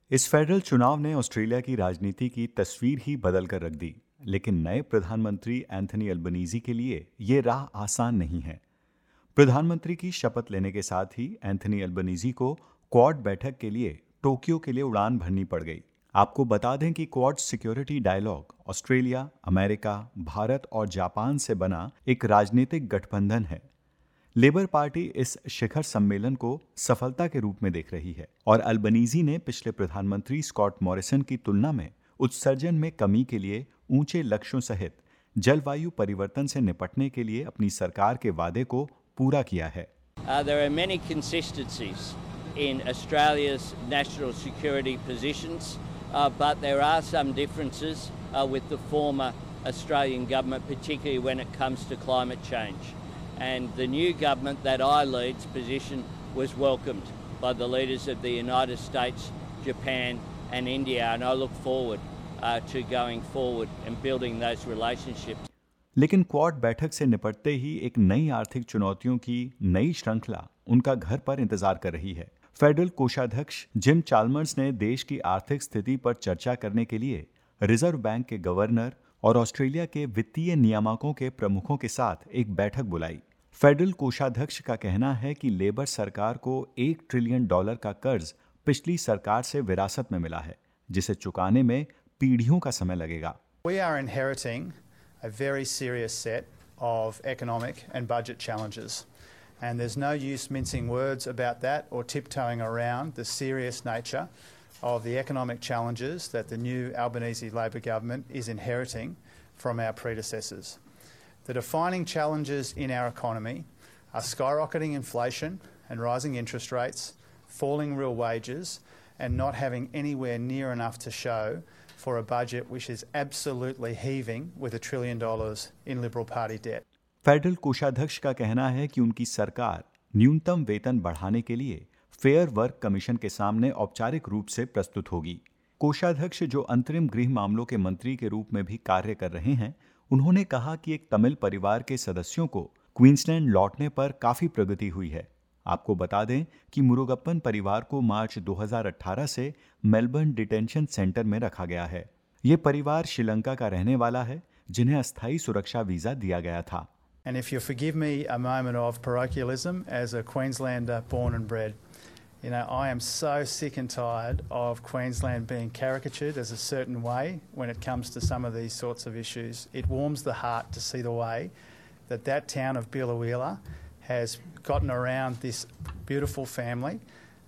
इस फेडरल चुनाव ने ऑस्ट्रेलिया की राजनीति की तस्वीर ही बदल कर रख दी, लेकिन नए प्रधानमंत्री एंथनी अल्बनीजी के लिए ये राह आसान नहीं है। प्रधानमंत्री की शपथ लेने के साथ ही एंथनी अल्बनीजी को क्वाड बैठक के लिए टोक्यो के लिए उड़ान भरनी पड़ गई। आपको बता दें कि Quad security dialogue Australia, America, Bharat और जापान से बना एक राजनीतिक गठबंधन है। लेबर पार्टी इस शिखर सम्मेलन को सफलता के रूप में देख रही है और अल्बनीजी ने पिछले प्रधानमंत्री स्कॉट मॉरिसन की तुलना में उत्सर्जन में कमी के लिए ऊंचे लक्ष्यों सहित जलवायु परिवर्तन से निपटने के लिए अपनी सरकार के वादे को पूरा किया है। There are many consistencies in Australia's national security positions, but there are some differences with the former Australian government, particularly when it comes to climate change. And the new government that I lead's position was welcomed by the leaders of the United States, Japan and India, and I look forward to going forward and building those relationships. लेकिन Quad बैठक से निपटते ही एक नई आर्थिक चुनौतियों की नई श्रृंखला उनका घर पर इंतजार कर रही है। फेडरल कोषाध्यक्ष जिम चाल्मर्स ने देश की आर्थिक स्थिति पर चर्चा करने के लिए रिजर्व बैंक के गवर्नर और ऑस्ट्रेलिया के वित्तीय नियामकों के प्रमुखों के साथ एक बैठक बुलाई। फेडरल कोषाध्यक्ष का कहना है कि लेबर सरकार को $1 ट्रिलियन का कर्ज पिछली सरकार से विरासत में मिला है, जिसे चुकाने में पीढ़ियों का समय लगेगा। We are inheriting a very serious set of economic and budget challenges, and there's no use mincing words about that or tiptoeing around the serious nature of the economic challenges that the new Albanese Labor government is inheriting from our predecessors. The defining challenges in our economy are skyrocketing inflation and rising interest rates, falling real wages, and not having anywhere near enough to show for a budget which is absolutely heaving with $1 trillion in Liberal Party debt. Federal कोषाध्यक्ष का कहना है कि उनकी सरकार न्यूनतम वेतन बढ़ाने के लिए फेयर वर्क कमीशन के सामने औपचारिक रूप से प्रस्तुत होगी। कोषाध्यक्ष, जो अंतरिम गृह मामलों के मंत्री के रूप में भी कार्य कर रहे हैं, उन्होंने कहा कि एक तमिल परिवार के सदस्यों को क्वींसलैंड लौटने पर काफी प्रगति हुई है। आपको बता दें कि मुरुगप्पन परिवार को मार्च 2018 से मेलबर्न डिटेंशन सेंटर में रखा गया है। ये परिवार श्रीलंका का रहने वाला है, जिन्हें अस्थायी सुरक्षा वीजा दिया गया था। And if you forgive me a moment of parochialism as a Queenslander born and bred, you know, I am so sick and tired of Queensland being caricatured as a certain way when it comes to some of these sorts of issues. It warms the heart to see the way that that town of Biloela has gotten around this beautiful family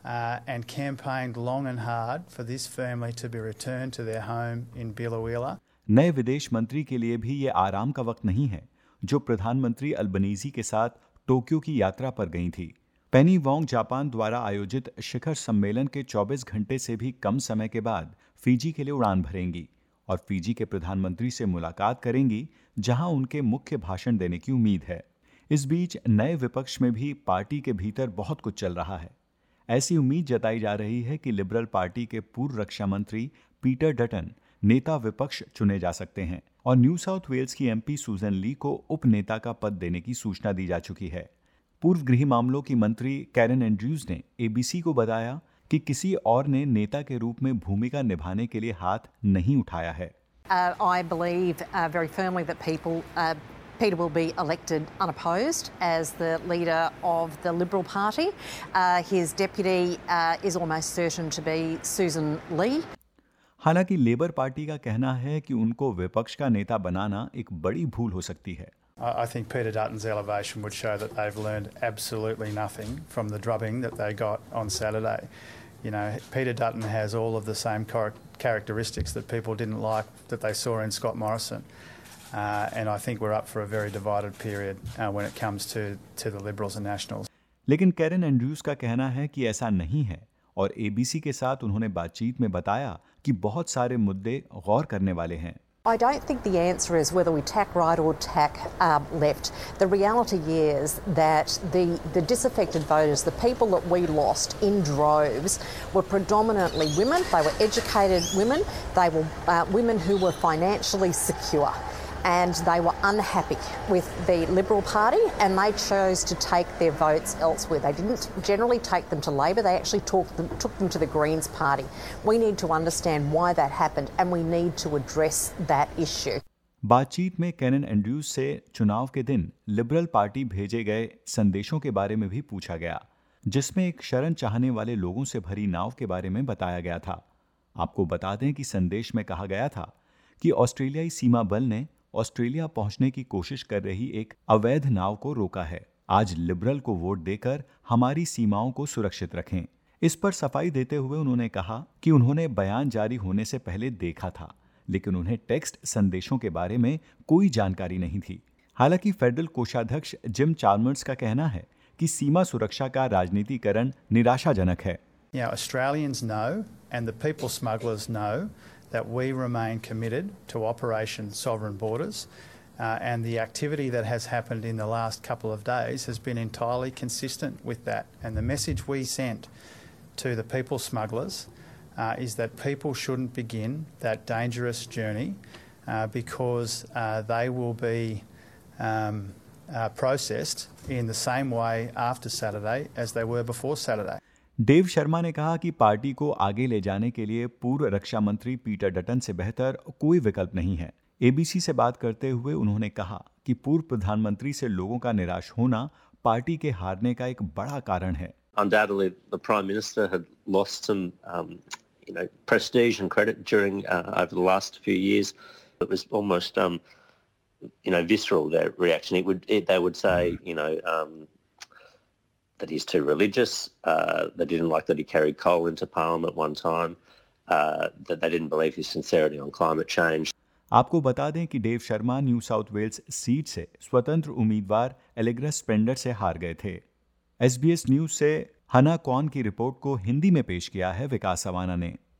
and campaigned long and hard for this family to be returned to their home in Biloela. नए विदेश मंत्री के लिए भी ये आराम का वक्त नहीं है, जो प्रधानमंत्री अल्बनीजी के साथ टोक्यो की यात्रा पर गई थी। पेनी वोंग जापान द्वारा आयोजित शिखर सम्मेलन के 24 घंटे से भी कम समय के बाद फिजी के लिए उड़ान भरेंगी और फिजी के प्रधानमंत्री से मुलाकात करेंगी, जहां उनके मुख्य भाषण देने की उम्मीद है। इस बीच नए विपक्ष में भी पार्टी के भीतर बहुत कुछ चल रहा है। ऐसी उम्मीद जताई जा रही है कि लिबरल पार्टी के पूर्व रक्षा मंत्री पीटर डटन नेता विपक्ष चुने जा सकते हैं और न्यू साउथ वेल्स की एमपी सूजन ली को उपनेता का पद देने की सूचना दी जा चुकी है। पूर्व गृह मामलों की मंत्री कैरन एंड्रयूज ने एबीसी को बताया कि किसी और ने नेता के रूप में भूमिका निभाने के लिए हाथ नहीं उठाया है। I believe very firmly that Peter will be elected unopposed as the leader of the Liberal Party. His deputy is almost certain to be Susan Lee. हालांकि लेबर पार्टी का कहना है कि उनको विपक्ष का नेता बनाना एक बड़ी भूल हो सकती है। I think Peter Dutton's elevation would show that they've learned absolutely nothing from the drubbing that they got on Saturday. You know, Peter Dutton has all of the same characteristics that people didn't like that they saw in Scott Morrison. And I think we're up for a very divided period when it comes to the Liberals and Nationals. लेकिन Karen Andrews का कहना है कि ऐसा नहीं है और ABC के साथ उन्होंने बातचीत में बताया कि बहुत सारे मुद्दे गौर करने वाले हैं। I don't think the answer is whether we tack right or tack left. The reality is that the disaffected voters, the people that we lost in droves, were predominantly women. They were educated women. They were women who were financially secure. and they were unhappy with the Liberal Party and they chose to take their votes elsewhere. They didn't generally take them to Labor, they actually took them to the Greens Party. We need to understand why that happened and we need to address that issue. बातचीत में cannon Andrews से चुनाव के दिन liberal party भेजे गए संदेशों के बारे में भी पूछा गया, जिसमें एक शरण चाहने वाले लोगों से भरी नाव के बारे में बताया गया था। आपको बता दें कि संदेश में कहा गया था कि ऑस्ट्रेलियाई सीमा बल ने ऑस्ट्रेलिया पहुंचने की कोशिश कर रही एक अवैध नाव को रोका है। आज लिबरल को वोट देकर हमारी सीमाओं को सुरक्षित रखें। इस पर सफाई देते हुए उन्होंने कहा कि उन्होंने बयान जारी होने से पहले देखा था, लेकिन उन्हें टेक्स्ट संदेशों के बारे में कोई जानकारी नहीं थी। हालांकि फेडरल कोषाध्यक्ष जिम चार्मर्स का कहना है कि सीमा सुरक्षा का राजनीतिकरण निराशाजनक है। Australians know and the people smugglers know that we remain committed to Operation Sovereign Borders and the activity that has happened in the last couple of days has been entirely consistent with that. And the message we sent to the people smugglers is that people shouldn't begin that dangerous journey because they will be processed in the same way after Saturday as they were before Saturday. Dave Sharma ने कहा कि party को आगे ले जाने के लिए पूर्व रक्षा मंत्री पीटर डटन से बेहतर कोई विकल्प नहीं है। एबीसी से बात करते हुए उन्होंने कहा कि पूर्व प्रधानमंत्री से लोगों का निराश होना पार्टी के हारने का एक बड़ा कारण है। Undoubtedly, the Prime Minister had lost some, prestige and credit during over the last few years. It was almost, visceral, their reaction. They would say, that he's too religious. They didn't like that he carried coal into Parliament one time. That they didn't believe his sincerity on climate change. आपको बता दें कि Dave Sharma New South Wales seat से स्वतंत्र उम्मीदवार Allegra Spender से हार गए थे। SBS न्यूज से हना कौन की रिपोर्ट को हिंदी में पेश किया है विकास सवाना ने।